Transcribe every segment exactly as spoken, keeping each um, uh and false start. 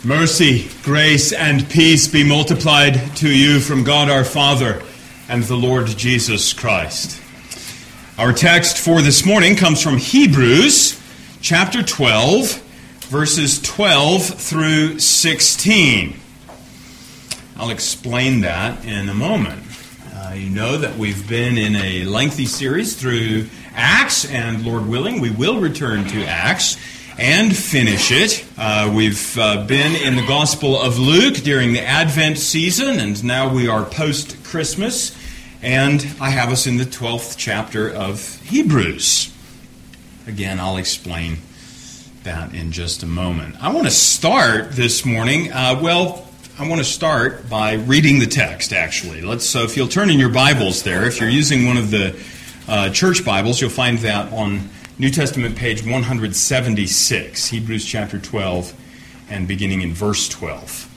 Mercy, grace, and peace be multiplied to you from God our Father and the Lord Jesus Christ. Our text for this morning comes from Hebrews chapter twelve, verses twelve through sixteen. I'll explain that in a moment. Uh, you know that we've been in a lengthy series through Acts, and Lord willing, we will return to Acts and finish it. Uh, we've uh, been in the Gospel of Luke during the Advent season, and now we are post-Christmas, and I have us in the twelfth chapter of Hebrews. Again, I'll explain that in just a moment. I want to start this morning, uh, well, I want to start by reading the text, actually. Let's. So if you'll turn in your Bibles there, if you're using one of the uh, church Bibles, you'll find that on New Testament page one seventy-six, Hebrews chapter twelve, and beginning in verse twelve.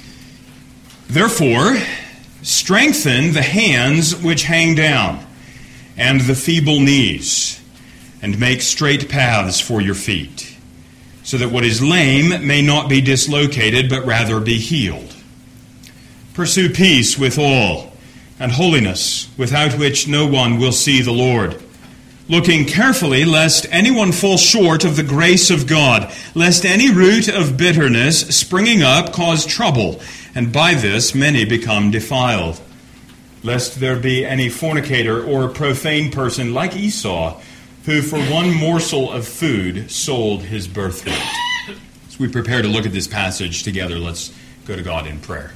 Therefore, strengthen the hands which hang down, and the feeble knees, and make straight paths for your feet, so that what is lame may not be dislocated, but rather be healed. Pursue peace with all, and holiness, without which no one will see the Lord, looking carefully lest anyone fall short of the grace of God, lest any root of bitterness springing up cause trouble, and by this many become defiled. Lest there be any fornicator or profane person like Esau, who for one morsel of food sold his birthright. As we prepare to look at this passage together, let's go to God in prayer.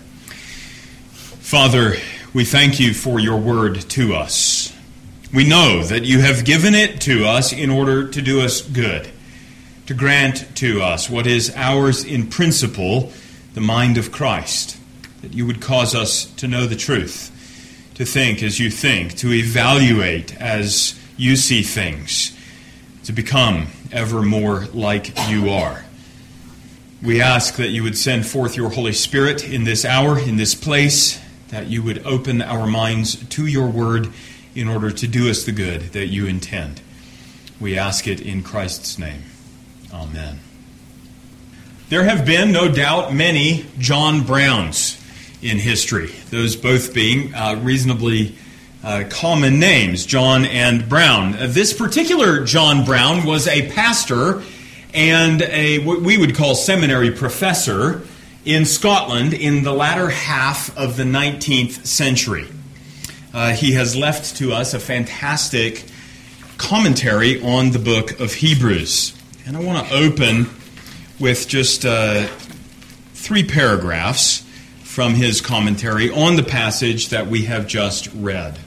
Father, we thank you for your word to us. We know that you have given it to us in order to do us good, to grant to us what is ours in principle, the mind of Christ, that you would cause us to know the truth, to think as you think, to evaluate as you see things, to become ever more like you are. We ask that you would send forth your Holy Spirit in this hour, in this place, that you would open our minds to your word in order to do us the good that you intend. We ask it in Christ's name. Amen. There have been, no doubt, many John Browns in history, those both being uh, reasonably uh, common names, John and Brown. Uh, this particular John Brown was a pastor and a what we would call seminary professor in Scotland in the latter half of the nineteenth century. Uh, he has left to us a fantastic commentary on the book of Hebrews. And I want to open with just uh, three paragraphs from his commentary on the passage that we have just read.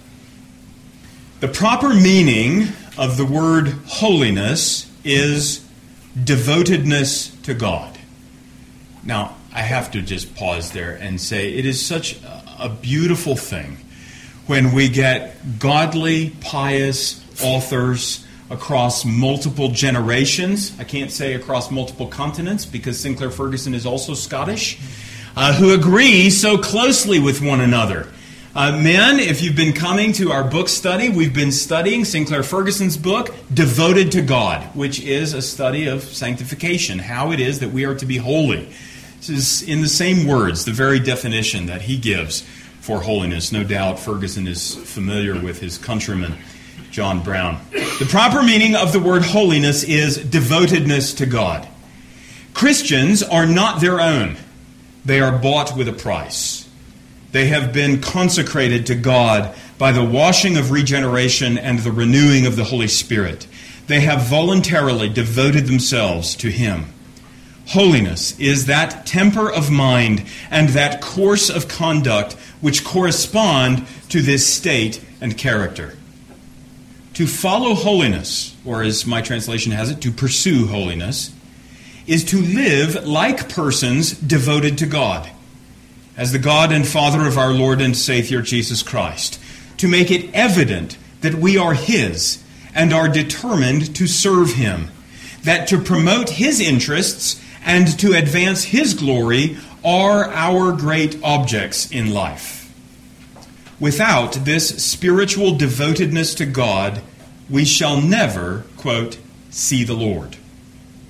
The proper meaning of the word holiness is devotedness to God. Now, I have to just pause there and say it is such a beautiful thing when we get godly, pious authors across multiple generations. I can't say across multiple continents because Sinclair Ferguson is also Scottish, uh, who agree so closely with one another. Uh, men, if you've been coming to our book study, we've been studying Sinclair Ferguson's book, Devoted to God, which is a study of sanctification, how it is that we are to be holy. This is in the same words, the very definition that he gives for holiness. No doubt Ferguson is familiar with his countryman, John Brown. The proper meaning of the word holiness is devotedness to God. Christians are not their own. They are bought with a price. They have been consecrated to God by the washing of regeneration and the renewing of the Holy Spirit. They have voluntarily devoted themselves to Him. Holiness is that temper of mind and that course of conduct which correspond to this state and character. To follow holiness, or as my translation has it, to pursue holiness, is to live like persons devoted to God, as the God and Father of our Lord and Savior Jesus Christ, to make it evident that we are His and are determined to serve Him, that to promote His interests and to advance His glory are our great objects in life. Without this spiritual devotedness to God, we shall never, quote, see the Lord.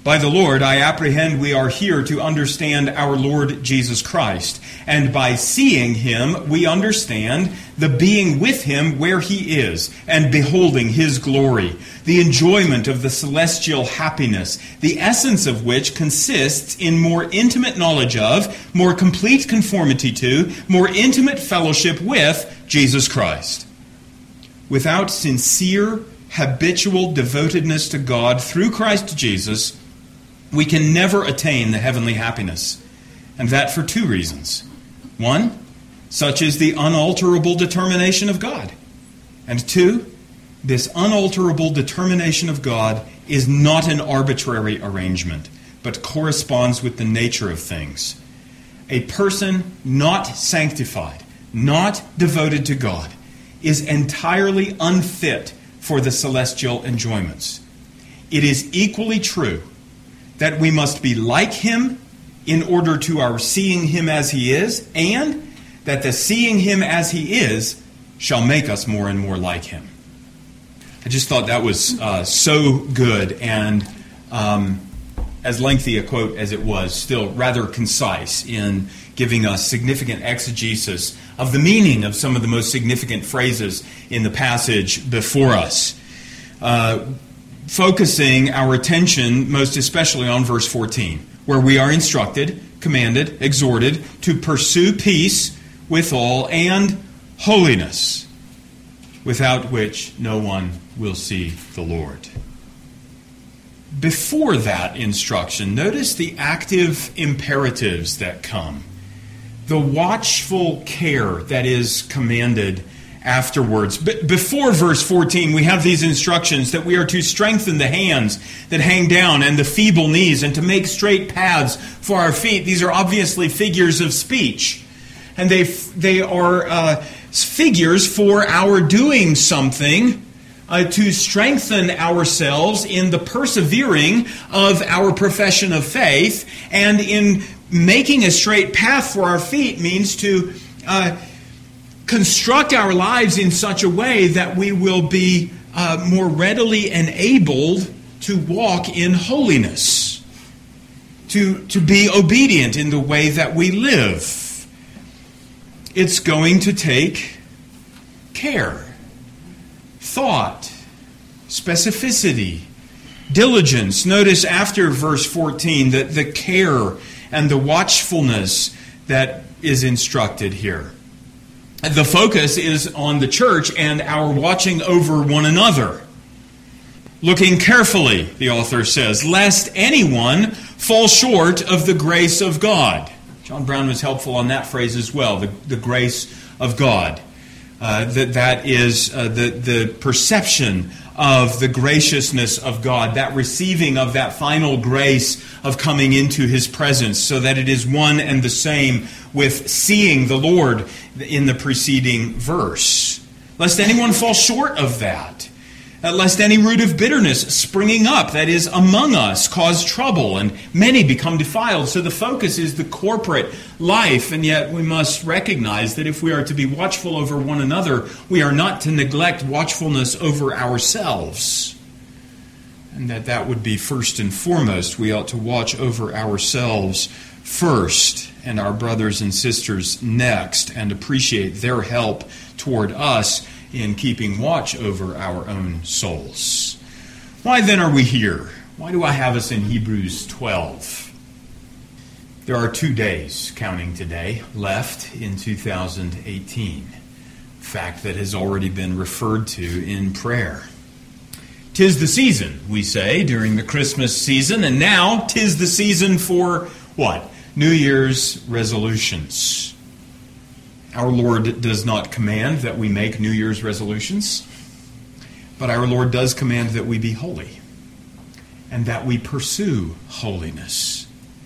By the Lord, I apprehend we are here to understand our Lord Jesus Christ. And by seeing him, we understand the being with him where he is, and beholding his glory, the enjoyment of the celestial happiness, the essence of which consists in more intimate knowledge of, more complete conformity to, more intimate fellowship with Jesus Christ. Without sincere, habitual devotedness to God through Christ Jesus, we can never attain the heavenly happiness, and that for two reasons. One, such is the unalterable determination of God. And two, this unalterable determination of God is not an arbitrary arrangement, but corresponds with the nature of things. A person not sanctified, not devoted to God, is entirely unfit for the celestial enjoyments. It is equally true that we must be like him in order to our seeing him as he is, and that the seeing him as he is shall make us more and more like him. I just thought that was uh, so good, and um, as lengthy a quote as it was, still rather concise in giving us significant exegesis of the meaning of some of the most significant phrases in the passage before us. Uh, focusing our attention most especially on verse fourteen, where we are instructed, commanded, exhorted to pursue peace with all and holiness, without which no one will see the Lord. Before that instruction, notice the active imperatives that come. The watchful care that is commanded afterwards. But before verse fourteen, we have these instructions that we are to strengthen the hands that hang down and the feeble knees, and to make straight paths for our feet. These are obviously figures of speech. And they they are uh, figures for our doing something uh, to strengthen ourselves in the persevering of our profession of faith. And in making a straight path for our feet means to uh, construct our lives in such a way that we will be uh, more readily enabled to walk in holiness, to, to be obedient in the way that we live. It's going to take care, thought, specificity, diligence. Notice after verse fourteen that the care and the watchfulness that is instructed here. The focus is on the church and our watching over one another. Looking carefully, the author says, lest anyone fall short of the grace of God. John Brown was helpful on that phrase as well, the, the grace of God. Uh, that that is uh, the, the perception of the graciousness of God, that receiving of that final grace of coming into His presence, so that it is one and the same with seeing the Lord in the preceding verse. Lest anyone fall short of that. Uh, lest any root of bitterness springing up, that is, among us, cause trouble, and many become defiled. So the focus is the corporate life, and yet we must recognize that if we are to be watchful over one another, we are not to neglect watchfulness over ourselves. And that that would be first and foremost. We ought to watch over ourselves first, and our brothers and sisters next, and appreciate their help toward us in keeping watch over our own souls. Why then are we here? Why do I have us in Hebrews twelve? There are two days, counting today, left in two thousand eighteen. Fact that has already been referred to in prayer. 'Tis the season, we say, during the Christmas season, and now 'tis the season for what? New Year's resolutions. Our Lord does not command that we make New Year's resolutions, but our Lord does command that we be holy and that we pursue holiness.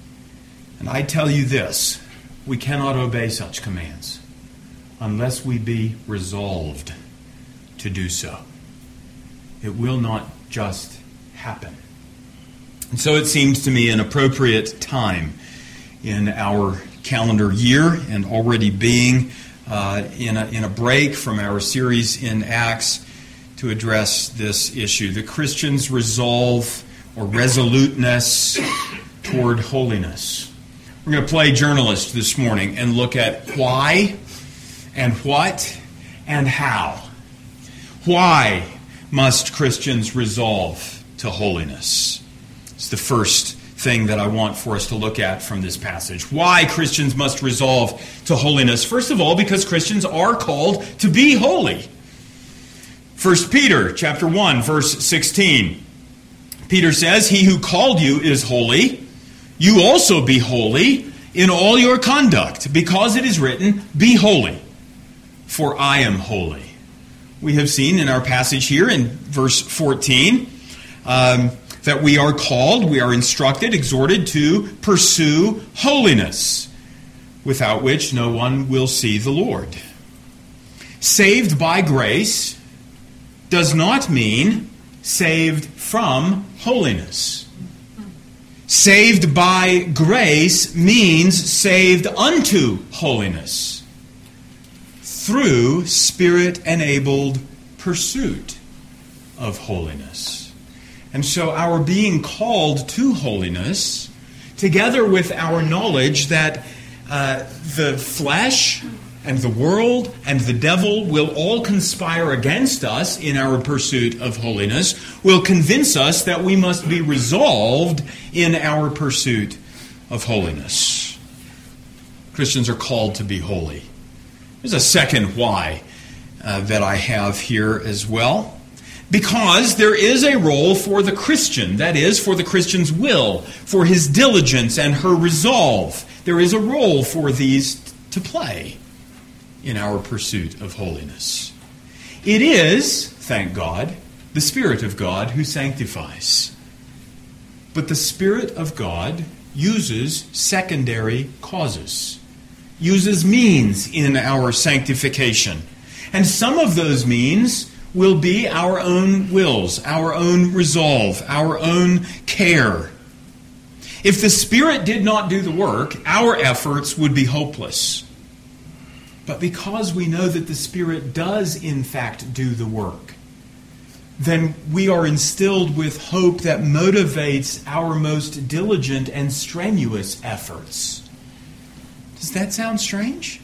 And I tell you this, we cannot obey such commands unless we be resolved to do so. It will not just happen. And so it seems to me an appropriate time in our calendar year, and already being uh, in, a, in a break from our series in Acts, to address this issue. The Christian's resolve or resoluteness toward holiness. We're going to play journalist this morning and look at why and what and how. Why must Christians resolve to holiness? It's the first thing that I want for us to look at from this passage. Why Christians must resolve to holiness. First of all, because Christians are called to be holy. First Peter chapter one, verse sixteen. Peter says, "He who called you is holy. You also be holy in all your conduct, because it is written, 'Be holy, for I am holy.'" We have seen in our passage here in verse fourteen um, that we are called, we are instructed, exhorted to pursue holiness, without which no one will see the Lord. Saved by grace does not mean saved from holiness. Saved by grace means saved unto holiness through Spirit-enabled pursuit of holiness. And so our being called to holiness, together with our knowledge that uh, the flesh and the world and the devil will all conspire against us in our pursuit of holiness, will convince us that we must be resolved in our pursuit of holiness. Christians are called to be holy. There's a second why uh, that I have here as well. Because there is a role for the Christian, that is, for the Christian's will, for his diligence and her resolve. There is a role for these to play in our pursuit of holiness. It is, thank God, the Spirit of God who sanctifies. But the Spirit of God uses secondary causes, uses means in our sanctification. And some of those means will be our own wills, our own resolve, our own care. If the Spirit did not do the work, our efforts would be hopeless. But because we know that the Spirit does in fact do the work, then we are instilled with hope that motivates our most diligent and strenuous efforts. Does that sound strange?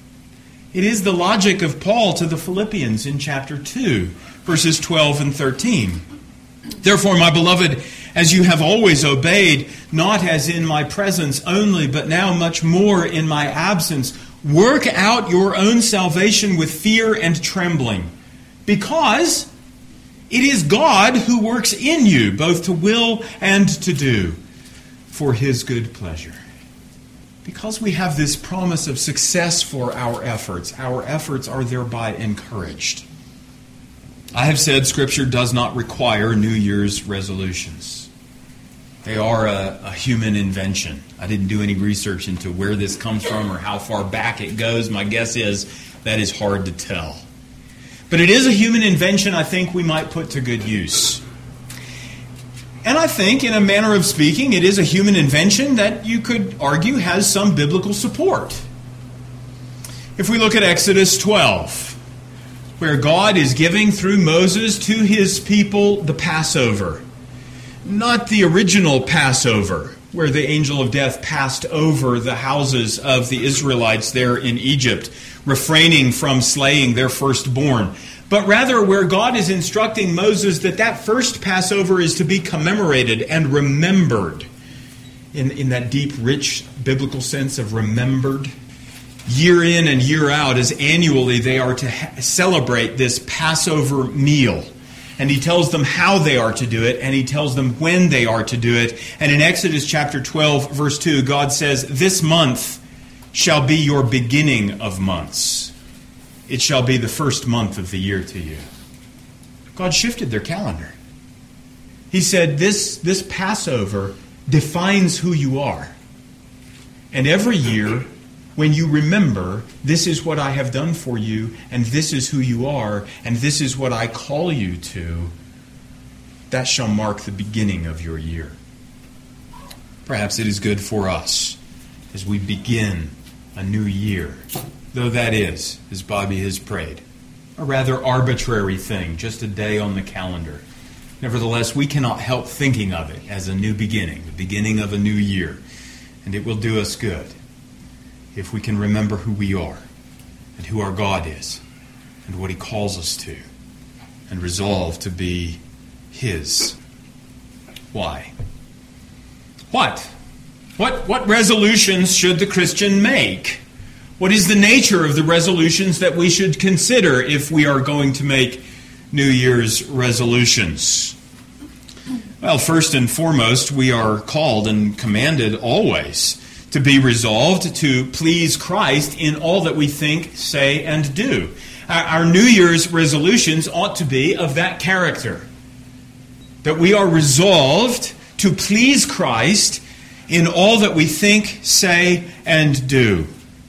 It is the logic of Paul to the Philippians in chapter two, verses twelve and thirteen. "Therefore, my beloved, as you have always obeyed, not as in my presence only, but now much more in my absence, work out your own salvation with fear and trembling, because it is God who works in you, both to will and to do, for His good pleasure." Because we have this promise of success for our efforts, our efforts are thereby encouraged. I have said Scripture does not require New Year's resolutions. They are a, a human invention. I didn't do any research into where this comes from or how far back it goes. My guess is that is hard to tell. But it is a human invention I think we might put to good use. And I think, in a manner of speaking, it is a human invention that you could argue has some biblical support. If we look at Exodus twelve, where God is giving through Moses to His people the Passover, not the original Passover, where the angel of death passed over the houses of the Israelites there in Egypt, refraining from slaying their firstborn, but rather where God is instructing Moses that that first Passover is to be commemorated and remembered, in, in that deep, rich biblical sense of remembered. Year in and year out, as annually they are to ha- celebrate this Passover meal. And He tells them how they are to do it, and He tells them when they are to do it. And in Exodus chapter twelve, verse two, God says, "This month shall be your beginning of months. It shall be the first month of the year to you." God shifted their calendar. He said, this, this Passover defines who you are. And every year, when you remember, this is what I have done for you, and this is who you are, and this is what I call you to, that shall mark the beginning of your year. Perhaps it is good for us as we begin a new year, though that is, as Bobby has prayed, a rather arbitrary thing, just a day on the calendar. Nevertheless, we cannot help thinking of it as a new beginning, the beginning of a new year. And it will do us good if we can remember who we are and who our God is and what He calls us to and resolve to be His. Why? What? What, what resolutions should the Christian make? What is the nature of the resolutions that we should consider if we are going to make New Year's resolutions? Well, first and foremost, we are called and commanded always to be resolved to please Christ in all that we think, say, and do. Our New Year's resolutions ought to be of that character, that we are resolved to please Christ in all that we think, say, and do.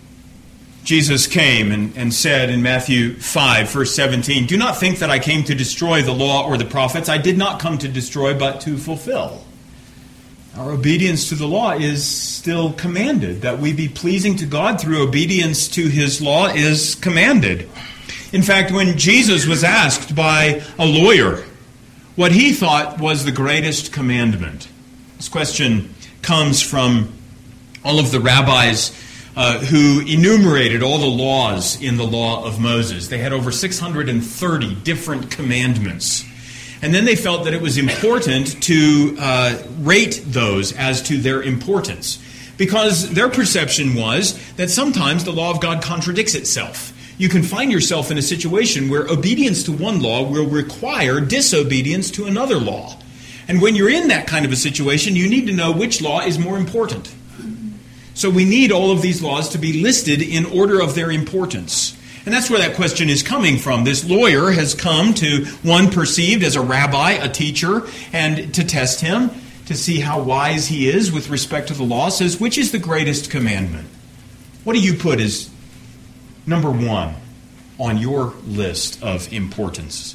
Jesus came and, and said in Matthew five, verse seventeen, "Do not think that I came to destroy the law or the prophets. I did not come to destroy, but to fulfill." Our obedience to the law is still commanded. That we be pleasing to God through obedience to His law is commanded. In fact, when Jesus was asked by a lawyer what he thought was the greatest commandment, this question comes from all of the rabbis uh, who enumerated all the laws in the law of Moses. They had over six hundred thirty different commandments. And then they felt that it was important to uh, rate those as to their importance, because their perception was that sometimes the law of God contradicts itself. You can find yourself in a situation where obedience to one law will require disobedience to another law. And when you're in that kind of a situation, you need to know which law is more important. So we need all of these laws to be listed in order of their importance. And that's where that question is coming from. This lawyer has come to one perceived as a rabbi, a teacher, and to test him, to see how wise he is with respect to the law, says, which is the greatest commandment? What do you put as number one on your list of importance?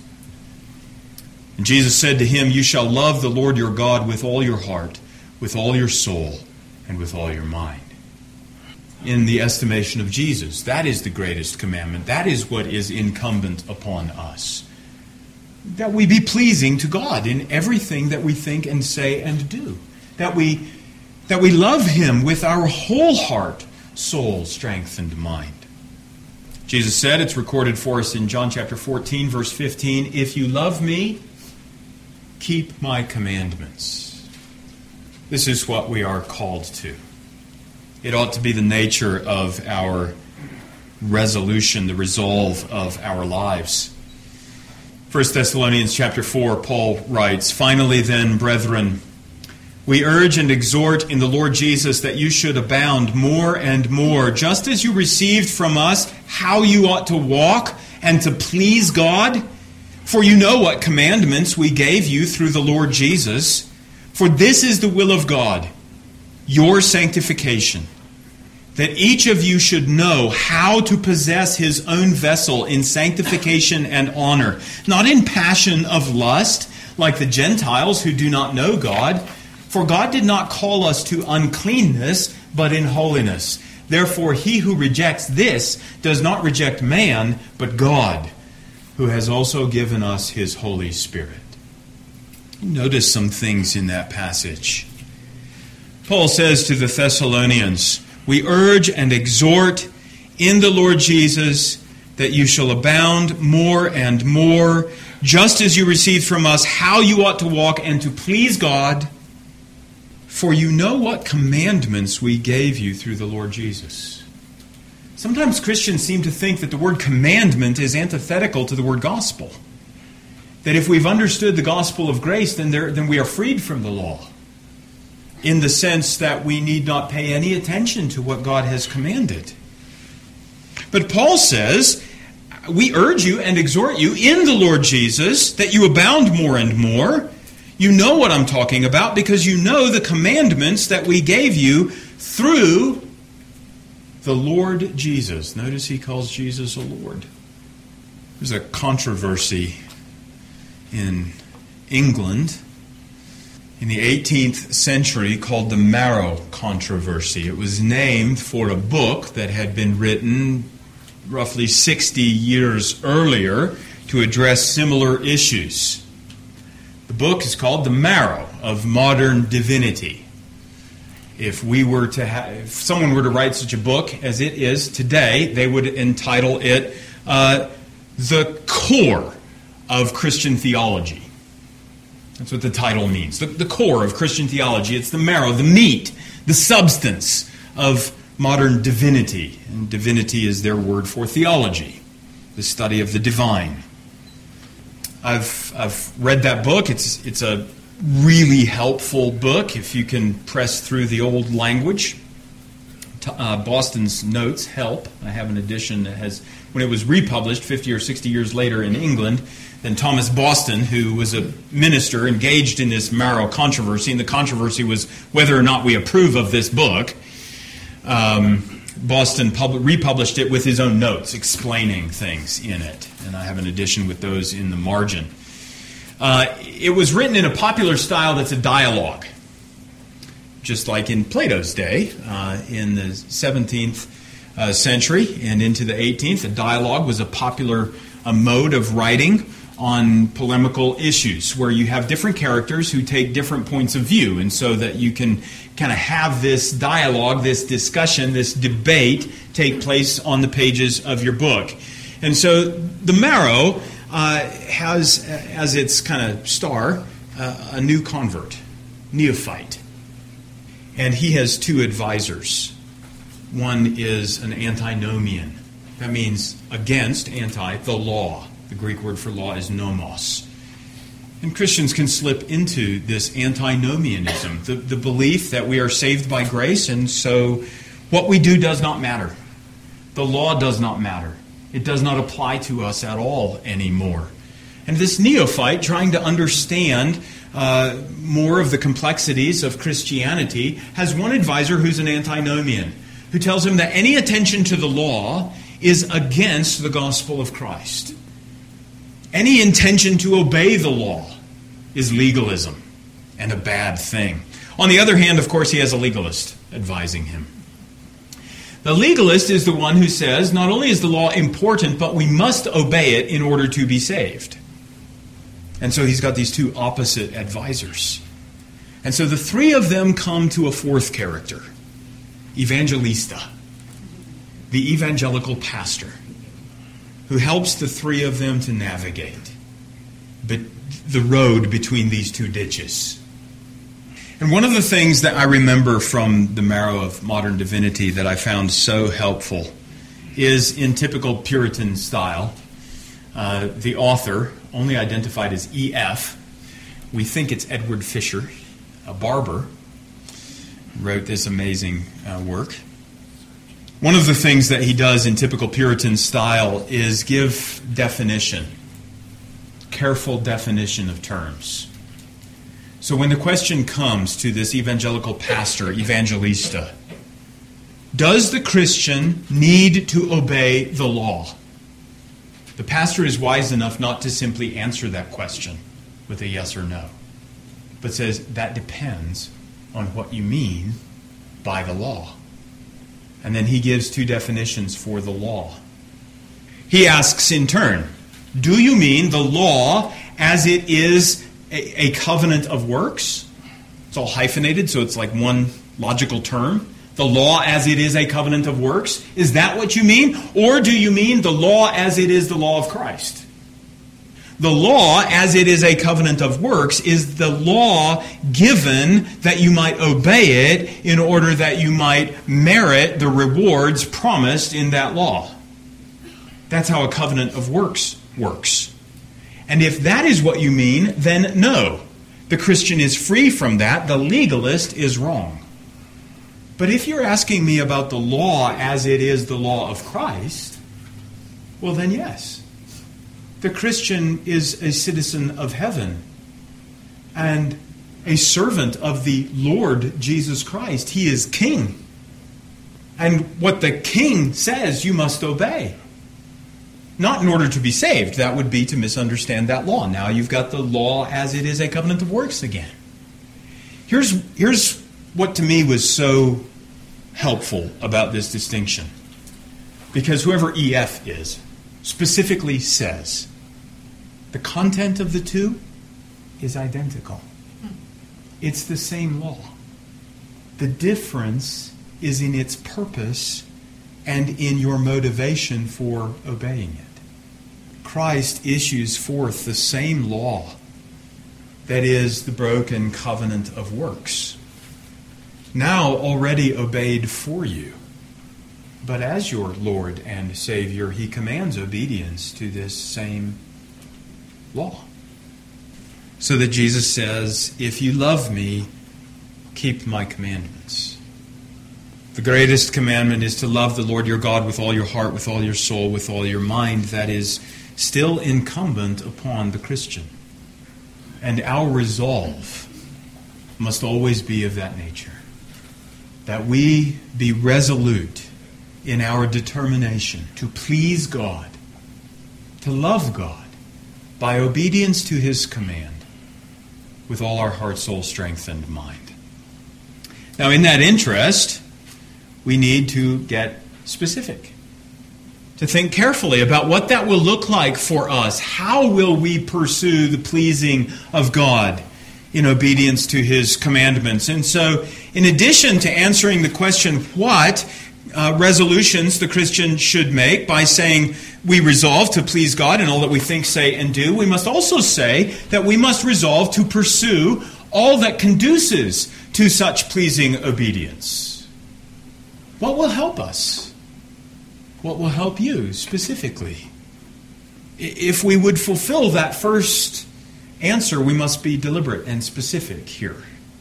And Jesus said to him, "You shall love the Lord your God with all your heart, with all your soul, and with all your mind." In the estimation of Jesus, that is the greatest commandment. That is what is incumbent upon us. That we be pleasing to God in everything that we think and say and do. That we, that we love Him with our whole heart, soul, strength, and mind. Jesus said, it's recorded for us in John chapter fourteen, verse fifteen, "If you love me, keep my commandments." This is what we are called to. It ought to be the nature of our resolution, the resolve of our lives. First Thessalonians chapter four, Paul writes, "Finally then, brethren, we urge and exhort in the Lord Jesus that you should abound more and more, just as you received from us how you ought to walk and to please God. For you know what commandments we gave you through the Lord Jesus. For this is the will of God, your sanctification, that each of you should know how to possess his own vessel in sanctification and honor, not in passion of lust, like the Gentiles who do not know God. For God did not call us to uncleanness, but in holiness. Therefore, he who rejects this does not reject man, but God, who has also given us his Holy Spirit." Notice some things in that passage. Paul says to the Thessalonians, "We urge and exhort in the Lord Jesus that you shall abound more and more, just as you received from us how you ought to walk and to please God. For you know what commandments we gave you through the Lord Jesus." Sometimes Christians seem to think that the word commandment is antithetical to the word gospel. That if we've understood the gospel of grace, then, there, then we are freed from the law, in the sense that we need not pay any attention to what God has commanded. But Paul says, we urge you and exhort you in the Lord Jesus that you abound more and more. You know what I'm talking about because you know the commandments that we gave you through the Lord Jesus. Notice he calls Jesus a Lord. There's a controversy in England in the eighteenth century called the Marrow Controversy. It was named for a book that had been written roughly sixty years earlier to address similar issues. The book is called The Marrow of Modern Divinity. If we were to have, if someone were to write such a book as it is today, they would entitle it uh, The Core of Christian Theology. That's what the title means. The, the core of Christian theology. It's the marrow, the meat, the substance of modern divinity. And divinity is their word for theology, the study of the divine. I've I've read that book. It's it's a really helpful book if you can press through the old language. Uh, Boston's notes help. I have an edition that has, when it was republished fifty or sixty years later in England, then Thomas Boston, who was a minister engaged in this marrow controversy, and the controversy was whether or not we approve of this book, um, Boston pub- republished it with his own notes, explaining things in it. And I have an edition with those in the margin. Uh, it was written in a popular style that's a dialogue. Just like in Plato's day, uh, in the seventeenth uh, century and into the eighteenth, a dialogue was a popular uh, mode of writing on polemical issues, where you have different characters who take different points of view, and so that you can kind of have this dialogue, this discussion, this debate take place on the pages of your book. And so the Marrow uh, has, as its kind of star, uh, a new convert, neophyte. And he has two advisors. One is an antinomian. That means against, anti, the law. The Greek word for law is nomos. And Christians can slip into this antinomianism, the, the belief that we are saved by grace, and so what we do does not matter. The law does not matter. It does not apply to us at all anymore. And this neophyte, trying to understand uh, more of the complexities of Christianity, has one advisor who's an antinomian, who tells him that any attention to the law is against the gospel of Christ. Any intention to obey the law is legalism and a bad thing. On the other hand, of course, he has a legalist advising him. The legalist is the one who says, not only is the law important, but we must obey it in order to be saved. And so he's got these two opposite advisors. And so the three of them come to a fourth character, Evangelista, the evangelical pastor, who helps the three of them to navigate but the road between these two ditches. And one of the things that I remember from the Marrow of Modern Divinity that I found so helpful is, in typical Puritan style, uh, the author, only identified as E F, we think it's Edward Fisher, a barber, wrote this amazing uh, work. One of the things that he does in typical Puritan style is give definition, careful definition of terms. So when the question comes to this evangelical pastor, Evangelista, does the Christian need to obey the law? The pastor is wise enough not to simply answer that question with a yes or no, but says that depends on what you mean by the law. And then he gives two definitions for the law. He asks in turn, do you mean the law as it is a, a covenant of works? It's all hyphenated, so it's like one logical term. The law as it is a covenant of works? Is that what you mean? Or do you mean the law as it is the law of Christ? The law as it is a covenant of works is the law given that you might obey it in order that you might merit the rewards promised in that law. That's how a covenant of works works. And if that is what you mean, then no. The Christian is free from that. The legalist is wrong. But if you're asking me about the law as it is the law of Christ, well then yes. The Christian is a citizen of heaven and a servant of the Lord Jesus Christ. He is king. And what the king says, you must obey. Not in order to be saved. That would be to misunderstand that law. Now you've got the law as it is a covenant of works again. Here's, here's what to me was so helpful about this distinction. Because whoever E F is specifically says the content of the two is identical. It's the same law. The difference is in its purpose and in your motivation for obeying it. Christ issues forth the same law that is the broken covenant of works, now already obeyed for you. But as your Lord and Savior, He commands obedience to this same law. So that Jesus says, if you love me, keep my commandments. The greatest commandment is to love the Lord your God with all your heart, with all your soul, with all your mind. That is still incumbent upon the Christian. And our resolve must always be of that nature. That we be resolute in our determination to please God, to love God, by obedience to His command, with all our heart, soul, strength, and mind. Now, in that interest, we need to get specific, to think carefully about what that will look like for us. How will we pursue the pleasing of God in obedience to His commandments? And so, in addition to answering the question, what uh, resolutions the Christian should make by saying we resolve to please God in all that we think, say, and do, we must also say that we must resolve to pursue all that conduces to such pleasing obedience. What will help us? What will help you specifically? If we would fulfill that first answer, we must be deliberate and specific here.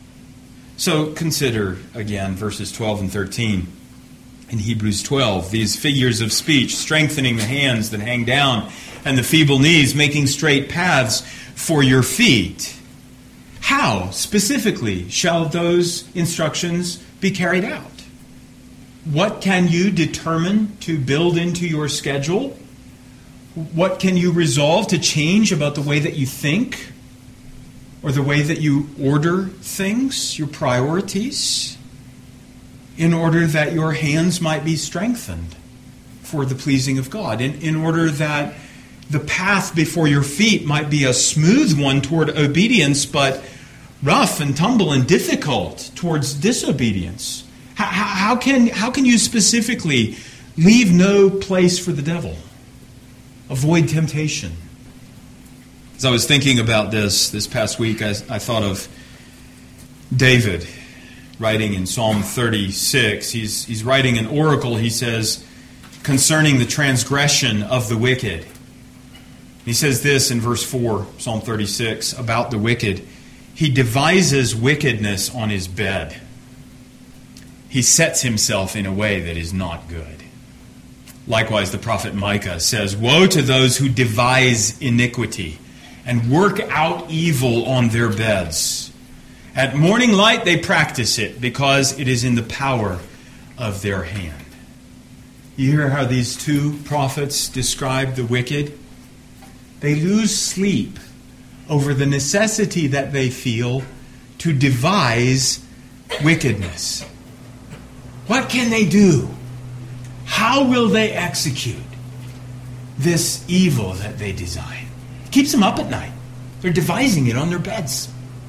So consider again verses twelve and thirteen in Hebrews twelve. These figures of speech, strengthening the hands that hang down and the feeble knees, making straight paths for your feet. How specifically shall those instructions be carried out? What can you determine to build into your schedule? What can you resolve to change about the way that you think or the way that you order things, your priorities, in order that your hands might be strengthened for the pleasing of God, in, in order that the path before your feet might be a smooth one toward obedience, but rough and tumble and difficult towards disobedience? How, how, can, how can you specifically leave no place for the devil? Avoid temptation. As I was thinking about this this past week, I, I thought of David writing in Psalm thirty-six. He's, he's writing an oracle, he says, concerning the transgression of the wicked. He says this in verse four, Psalm thirty-six, about the wicked. He devises wickedness on his bed. He sets himself in a way that is not good. Likewise, the prophet Micah says, woe to those who devise iniquity and work out evil on their beds. At morning light they practice it because it is in the power of their hand. You hear how these two prophets describe the wicked? They lose sleep over the necessity that they feel to devise wickedness. What can they do? How will they execute this evil that they design? It keeps them up at night. They're devising it on their beds.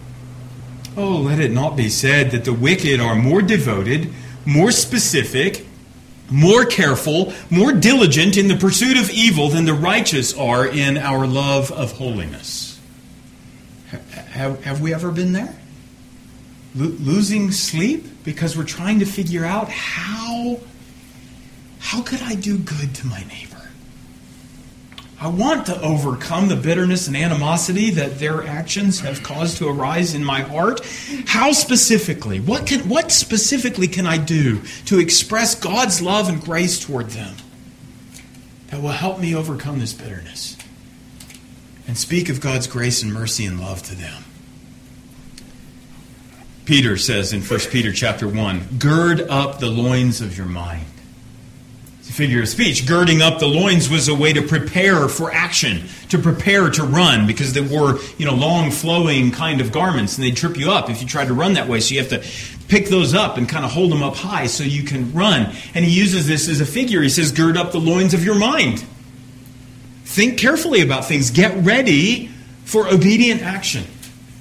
Oh, let it not be said that the wicked are more devoted, more specific, more careful, more diligent in the pursuit of evil than the righteous are in our love of holiness. Have, have we ever been there? Lo- losing sleep because we're trying to figure out how, how could I do good to my neighbor? I want to overcome the bitterness and animosity that their actions have caused to arise in my heart. How specifically? What can what specifically can I do to express God's love and grace toward them that will help me overcome this bitterness and speak of God's grace and mercy and love to them? Peter says in First Peter chapter one, gird up the loins of your mind. It's a figure of speech. Girding up the loins was a way to prepare for action, to prepare to run, because they wore, you know, long flowing kind of garments, and they'd trip you up if you tried to run that way. So you have to pick those up and kind of hold them up high so you can run. And he uses this as a figure. He says, gird up the loins of your mind. Think carefully about things. Get ready for obedient action.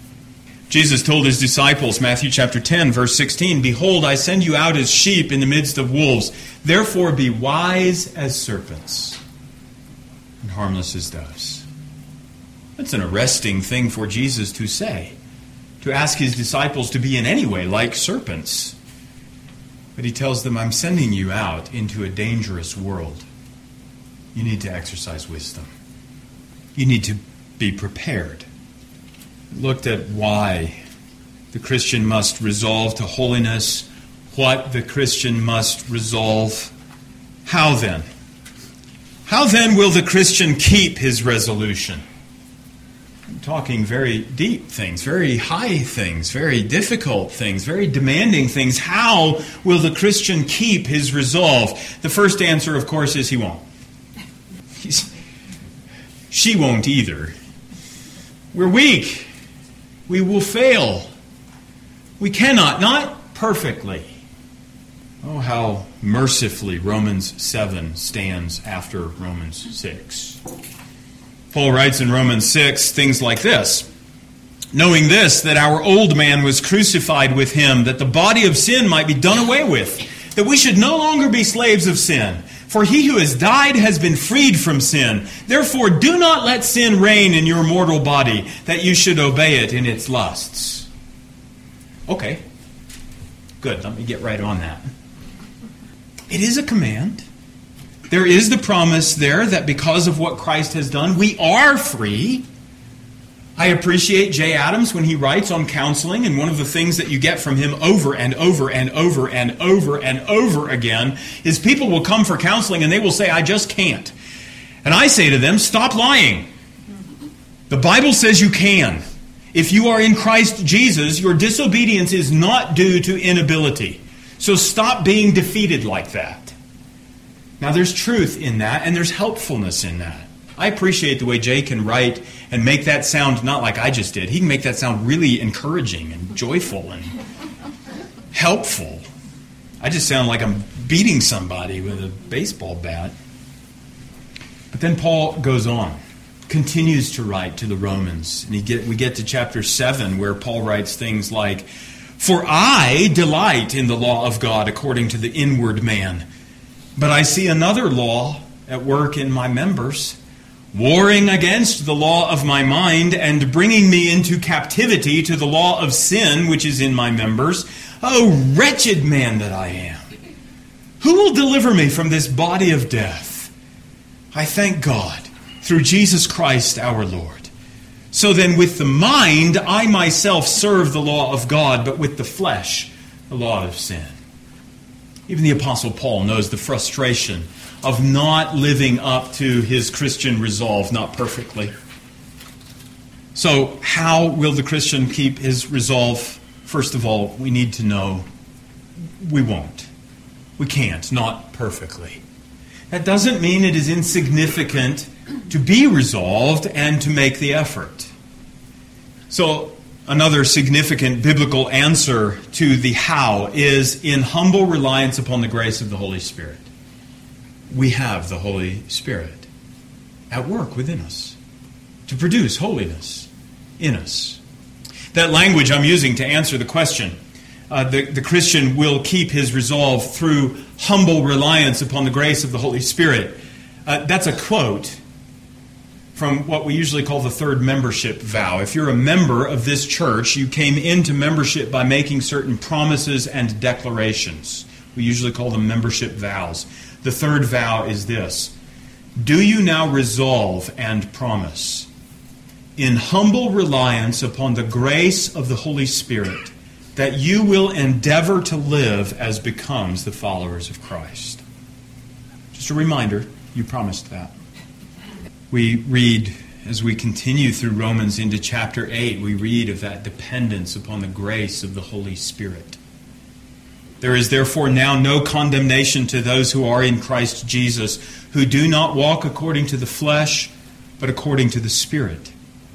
Jesus told his disciples, Matthew chapter ten, verse sixteen, "Behold, I send you out as sheep in the midst of wolves. Therefore be wise as serpents and harmless as doves." That's an arresting thing for Jesus to say, to ask his disciples to be in any way like serpents. But he tells them, I'm sending you out into a dangerous world. You need to exercise wisdom. You need to be prepared. Looked at why the Christian must resolve to holiness, what the Christian must resolve. How then? How then will the Christian keep his resolution? I'm talking very deep things, very high things, very difficult things, very demanding things. How will the Christian keep his resolve? The first answer, of course, is he won't. He's, she won't either. We're weak. We will fail. We cannot, not perfectly. Oh, how mercifully Romans seven stands after Romans six. Paul writes in Romans six things like this: "Knowing this, that our old man was crucified with him, that the body of sin might be done away with, that we should no longer be slaves of sin. For he who has died has been freed from sin. Therefore do not let sin reign in your mortal body, that you should obey it in its lusts." Okay, good. Let me get right on that. It is a command. There is the promise there that because of what Christ has done, we are free. I appreciate Jay Adams when he writes on counseling, and one of the things that you get from him over and over and over and over and over again is people will come for counseling and they will say, I just can't. And I say to them, stop lying. The Bible says you can. If you are in Christ Jesus, your disobedience is not due to inability. So stop being defeated like that. Now there's truth in that, and there's helpfulness in that. I appreciate the way Jay can write and make that sound not like I just did. He can make that sound really encouraging and joyful and helpful. I just sound like I'm beating somebody with a baseball bat. But then Paul goes on, continues to write to the Romans. And he get, we get to chapter seven where Paul writes things like, "For I delight in the law of God according to the inward man. But I see another law at work in my members, warring against the law of my mind and bringing me into captivity to the law of sin which is in my members. O wretched man that I am! Who will deliver me from this body of death? I thank God through Jesus Christ our Lord. So then with the mind I myself serve the law of God, but with the flesh the law of sin." Even the Apostle Paul knows the frustration of not living up to his Christian resolve, not perfectly. So how will the Christian keep his resolve? First of all, we need to know we won't. We can't, not perfectly. That doesn't mean it is insignificant to be resolved and to make the effort. So another significant biblical answer to the how is in humble reliance upon the grace of the Holy Spirit. We have the Holy Spirit at work within us to produce holiness in us. That language I'm using to answer the question, uh, the, the Christian will keep his resolve through humble reliance upon the grace of the Holy Spirit. Uh, that's a quote from what we usually call the third membership vow. If you're a member of this church, you came into membership by making certain promises and declarations. We usually call them membership vows. The third vow is this: do you now resolve and promise, in humble reliance upon the grace of the Holy Spirit, that you will endeavor to live as becomes the followers of Christ? Just a reminder, you promised that. We read, as we continue through Romans into chapter eight, we read of that dependence upon the grace of the Holy Spirit. There is therefore now no condemnation to those who are in Christ Jesus, who do not walk according to the flesh, but according to the Spirit.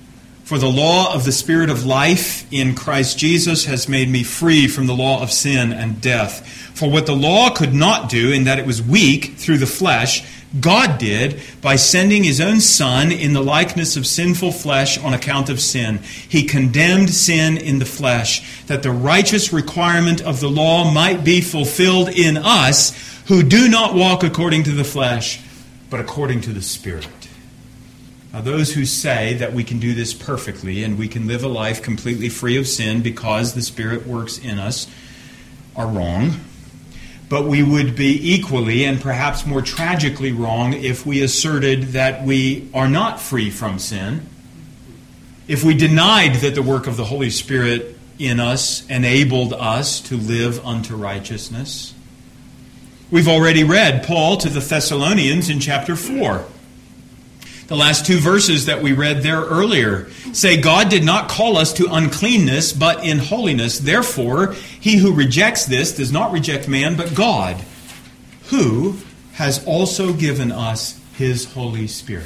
For the law of the Spirit of life in Christ Jesus has made me free from the law of sin and death. For what the law could not do, in that it was weak through the flesh, God did by sending His own Son in the likeness of sinful flesh on account of sin. He condemned sin in the flesh, that the righteous requirement of the law might be fulfilled in us, who do not walk according to the flesh, but according to the Spirit. Now, those who say that we can do this perfectly and we can live a life completely free of sin because the Spirit works in us are wrong. But we would be equally and perhaps more tragically wrong if we asserted that we are not free from sin, if we denied that the work of the Holy Spirit in us enabled us to live unto righteousness. We've already read Paul to the Thessalonians in chapter four. The last two verses that we read there earlier say, God did not call us to uncleanness, but in holiness. Therefore, he who rejects this does not reject man, but God, who has also given us His Holy Spirit,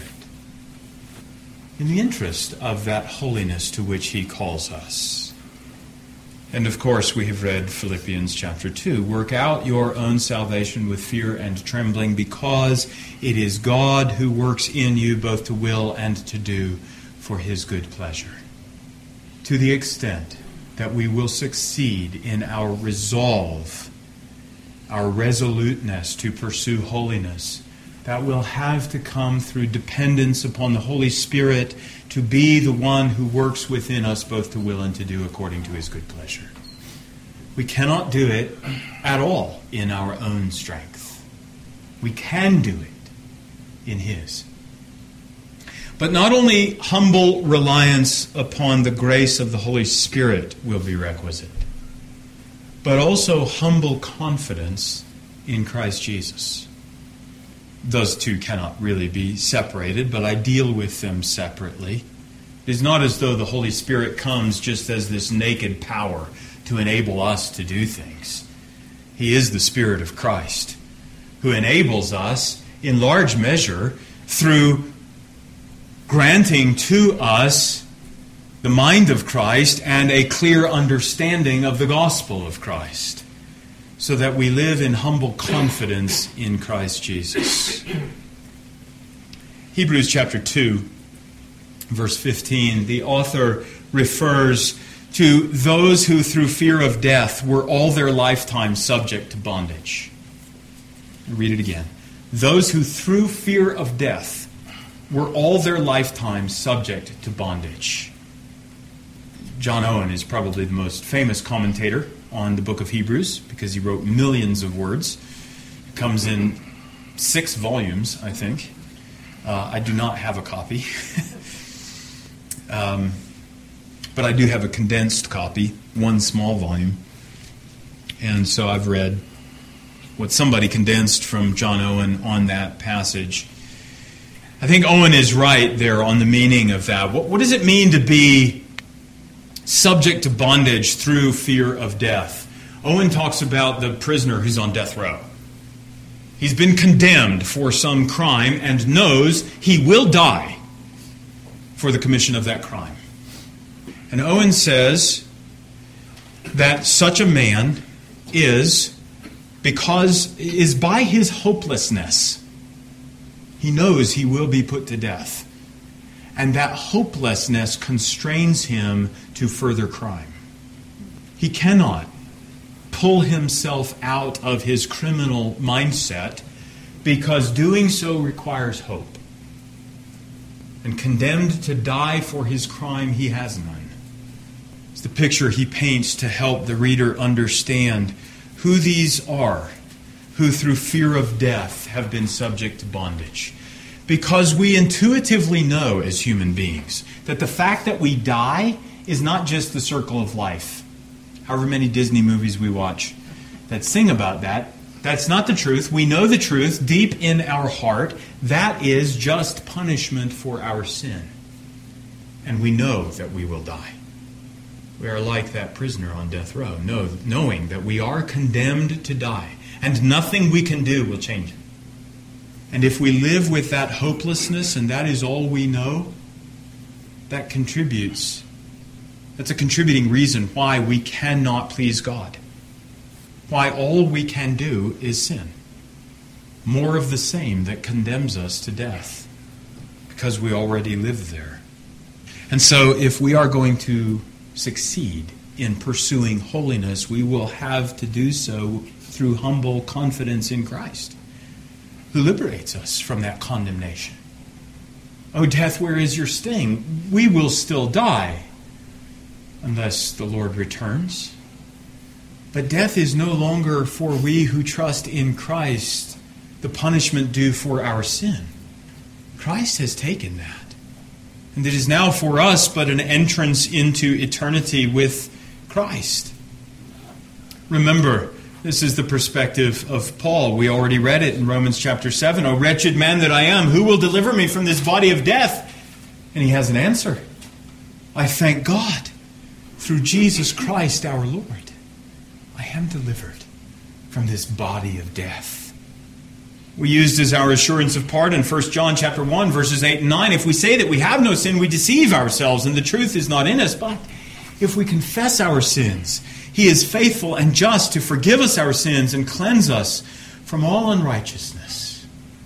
in the interest of that holiness to which He calls us. And of course, we have read Philippians chapter two. Work out your own salvation with fear and trembling, because it is God who works in you both to will and to do for His good pleasure. To the extent that we will succeed in our resolve, our resoluteness to pursue holiness, that will have to come through dependence upon the Holy Spirit to be the one who works within us both to will and to do according to His good pleasure. We cannot do it at all in our own strength. We can do it in His. But not only humble reliance upon the grace of the Holy Spirit will be requisite, but also humble confidence in Christ Jesus. Those two cannot really be separated, but I deal with them separately. It is not as though the Holy Spirit comes just as this naked power to enable us to do things. He is the Spirit of Christ, who enables us in large measure through granting to us the mind of Christ and a clear understanding of the gospel of Christ, so that we live in humble confidence in Christ Jesus. Hebrews chapter two, verse fifteen, the author refers to those who through fear of death were all their lifetime subject to bondage. I'll read it again. Those who through fear of death were all their lifetime subject to bondage. John Owen is probably the most famous commentator on the book of Hebrews, because he wrote millions of words. It comes in six volumes, I think. Uh, I do not have a copy. um, but I do have a condensed copy, one small volume. And so I've read what somebody condensed from John Owen on that passage. I think Owen is right there on the meaning of that. What, what does it mean to be subject to bondage through fear of death? Owen talks about the prisoner who's on death row. He's been condemned for some crime and knows he will die for the commission of that crime. And Owen says that such a man is because is by his hopelessness. He knows he will be put to death. And that hopelessness constrains him to further crime. He cannot pull himself out of his criminal mindset, because doing so requires hope. And condemned to die for his crime, he has none. It's the picture he paints to help the reader understand who these are who through fear of death have been subject to bondage. Because we intuitively know as human beings that the fact that we die is not just the circle of life. However many Disney movies we watch that sing about that, that's not the truth. We know the truth deep in our heart. That is just punishment for our sin. And we know that we will die. We are like that prisoner on death row, know, knowing that we are condemned to die, and nothing we can do will change it. And if we live with that hopelessness, and that is all we know, that contributes. That's a contributing reason why we cannot please God. Why all we can do is sin. More of the same that condemns us to death, because we already live there. And so if we are going to succeed in pursuing holiness, we will have to do so through humble confidence in Christ, who liberates us from that condemnation. "O death, where is your sting?" We will still die unless the Lord returns. But death is no longer for we who trust in Christ the punishment due for our sin. Christ has taken that. And it is now for us but an entrance into eternity with Christ. Remember, this is the perspective of Paul. We already read it in Romans chapter seven. "O wretched man that I am, who will deliver me from this body of death?" And he has an answer. "I thank God, through Jesus Christ our Lord, I am delivered from this body of death." We used as our assurance of pardon First John chapter one, verses eight and nine. "If we say that we have no sin, we deceive ourselves, and the truth is not in us. But if we confess our sins, He is faithful and just to forgive us our sins and cleanse us from all unrighteousness."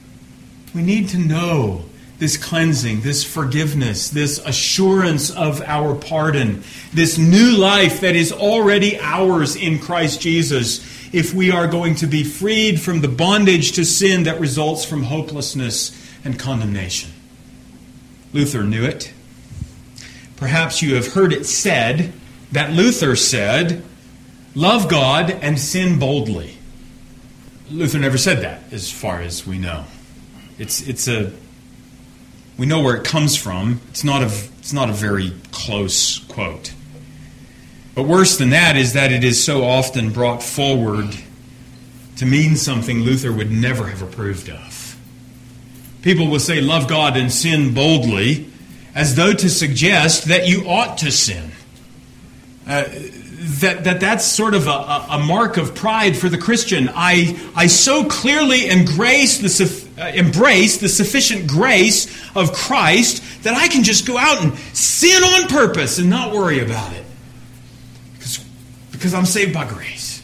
We need to know this cleansing, this forgiveness, this assurance of our pardon, this new life that is already ours in Christ Jesus, if we are going to be freed from the bondage to sin that results from hopelessness and condemnation. Luther knew it. Perhaps you have heard it said that Luther said, "Love God and sin boldly." Luther never said that, as far as we know. It's it's a we know where it comes from. It's not a it's not a very close quote. But worse than that is that it is so often brought forward to mean something Luther would never have approved of. People will say, "Love God and sin boldly," as though to suggest that you ought to sin. Uh, that, that that's sort of a, a mark of pride for the Christian. I, I so clearly embrace the, uh, embrace the sufficient grace of Christ that I can just go out and sin on purpose and not worry about it. Because, because I'm saved by grace.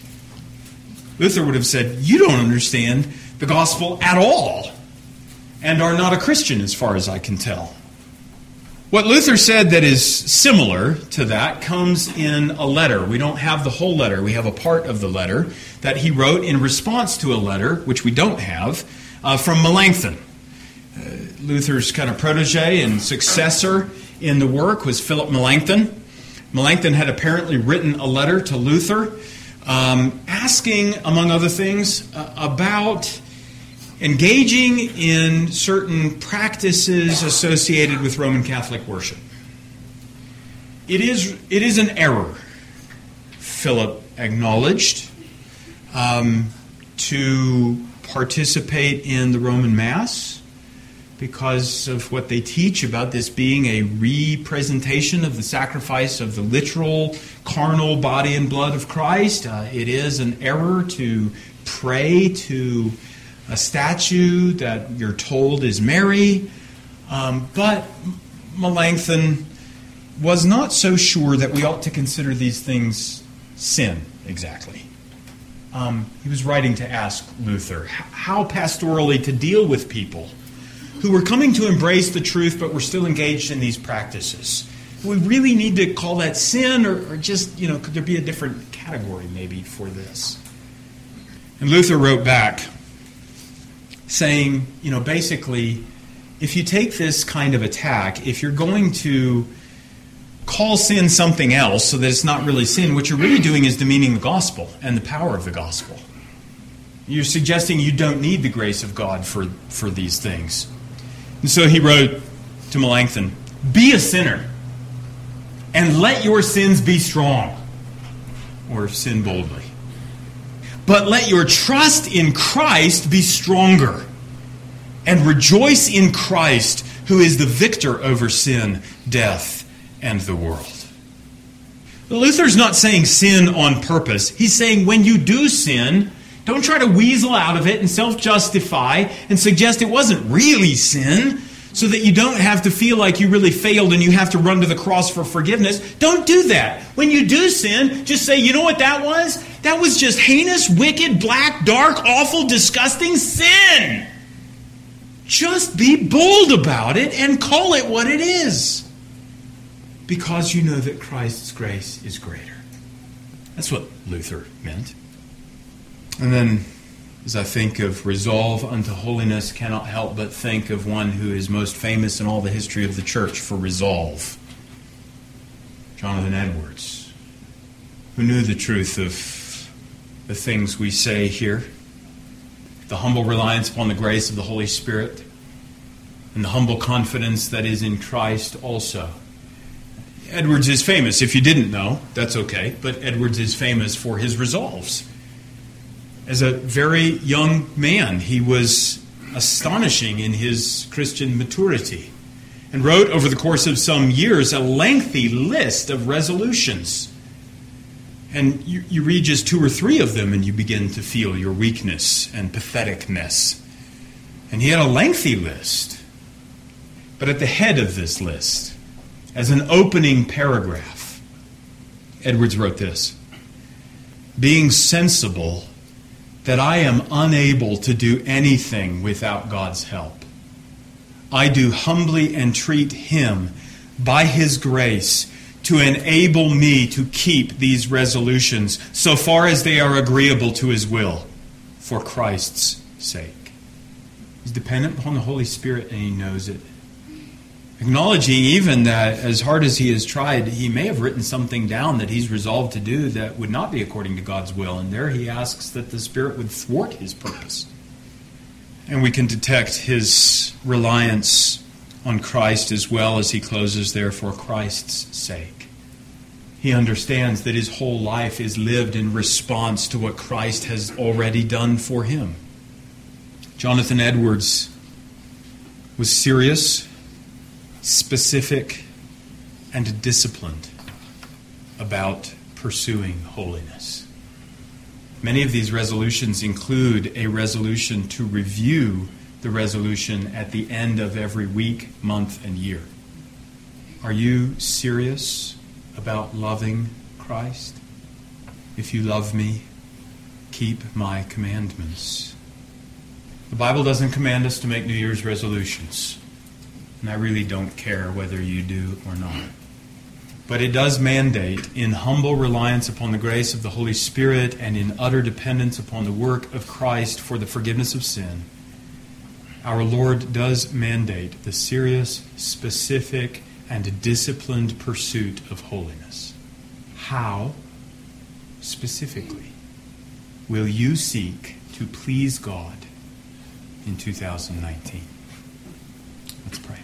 Luther would have said, "You don't understand the gospel at all and are not a Christian as far as I can tell." What Luther said that is similar to that comes in a letter. We don't have the whole letter. We have a part of the letter that he wrote in response to a letter, which we don't have, uh, from Melanchthon. Uh, Luther's kind of protege and successor in the work was Philip Melanchthon. Melanchthon had apparently written a letter to Luther um, asking, among other things, uh, about engaging in certain practices associated with Roman Catholic worship. It is, it is an error, Philip acknowledged, um, to participate in the Roman Mass because of what they teach about this being a representation of the sacrifice of the literal, carnal body and blood of Christ. Uh, it is an error to pray to a statue that you're told is Mary. Um, but Melanchthon was not so sure that we ought to consider these things sin exactly. Um, he was writing to ask Luther how pastorally to deal with people who were coming to embrace the truth but were still engaged in these practices. Do we really need to call that sin, or, or just, you know, could there be a different category maybe for this? And Luther wrote back, saying, you know, basically, if you take this kind of attack, if you're going to call sin something else so that it's not really sin, what you're really doing is demeaning the gospel and the power of the gospel. You're suggesting you don't need the grace of God for, for these things. And so he wrote to Melanchthon, "Be a sinner, and let your sins be strong," or sin boldly. "But let your trust in Christ be stronger, and rejoice in Christ, who is the victor over sin, death, and the world." Luther's not saying sin on purpose. He's saying when you do sin, don't try to weasel out of it and self-justify and suggest it wasn't really sin. so that you don't have to feel like you really failed and you have to run to the cross for forgiveness. Don't do that. When you do sin, just say, you know what that was? That was just heinous, wicked, black, dark, awful, disgusting sin. Just be bold about it and call it what it is. Because you know that Christ's grace is greater. That's what Luther meant. And then, as I think of resolve unto holiness, cannot help but think of one who is most famous in all the history of the church for resolve. Jonathan Edwards, who knew the truth of the things we say here. The humble reliance upon the grace of the Holy Spirit, and the humble confidence that is in Christ also. Edwards is famous. If you didn't know, that's okay, but Edwards is famous for his resolves. As a very young man, he was astonishing in his Christian maturity and wrote over the course of some years a lengthy list of resolutions. And you, you read just two or three of them and you begin to feel your weakness and patheticness. And he had a lengthy list. But at the head of this list, as an opening paragraph, Edwards wrote this: being sensible that I am unable to do anything without God's help, I do humbly entreat Him by His grace to enable me to keep these resolutions so far as they are agreeable to His will, for Christ's sake. He's dependent upon the Holy Spirit and he knows it. Acknowledging even that as hard as he has tried, he may have written something down that he's resolved to do that would not be according to God's will. And there he asks that the Spirit would thwart his purpose. And we can detect his reliance on Christ as well as he closes there, for Christ's sake. He understands that his whole life is lived in response to what Christ has already done for him. Jonathan Edwards was serious, specific, and disciplined about pursuing holiness. Many of these resolutions include a resolution to review the resolution at the end of every week, month, and year. Are you serious about loving Christ? If you love me, keep my commandments. The Bible doesn't command us to make New Year's resolutions. And I really don't care whether you do or not. But it does mandate, in humble reliance upon the grace of the Holy Spirit and in utter dependence upon the work of Christ for the forgiveness of sin, our Lord does mandate the serious, specific, and disciplined pursuit of holiness. How, specifically, will you seek to please God in two thousand nineteen? Let's pray.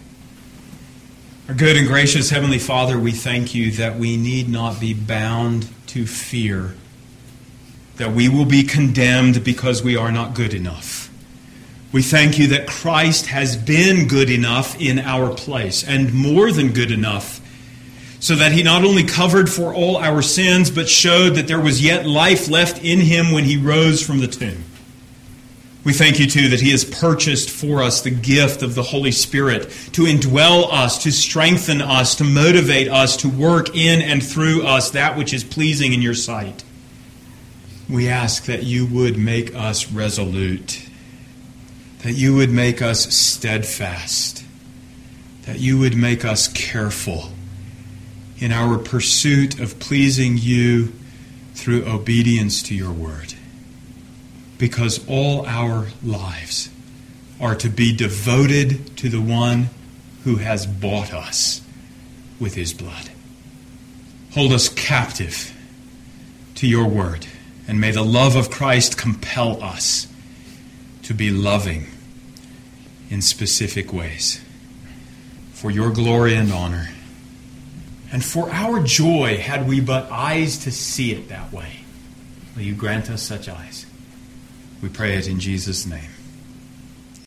Our good and gracious Heavenly Father, we thank you that we need not be bound to fear that we will be condemned because we are not good enough. We thank you that Christ has been good enough in our place, and more than good enough, so that He not only covered for all our sins, but showed that there was yet life left in Him when He rose from the tomb. We thank you, too, that He has purchased for us the gift of the Holy Spirit to indwell us, to strengthen us, to motivate us, to work in and through us that which is pleasing in your sight. We ask that you would make us resolute, that you would make us steadfast, that you would make us careful in our pursuit of pleasing you through obedience to your word. Because all our lives are to be devoted to the one who has bought us with his blood. Hold us captive to your word, and may the love of Christ compel us to be loving in specific ways for your glory and honor, and for our joy, had we but eyes to see it that way. Will you grant us such eyes? We pray it in Jesus' name.